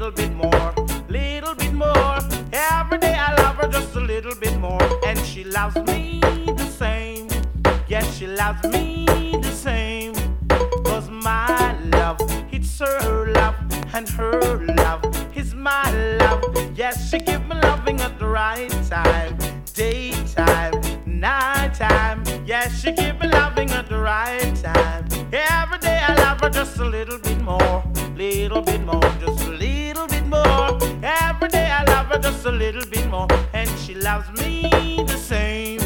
little bit more, little bit more. Every day I love her just a little bit more, and she loves me the same. Yes, she loves me the same. 'Cause my love, it's her love, and her love is my love. Yes, she give me loving at the right time, daytime, nighttime. Yes, she give me loving at the right time. Every day I love her just a little bit more, just a little bit more. Every day I love her just a little bit more, and she loves me the same.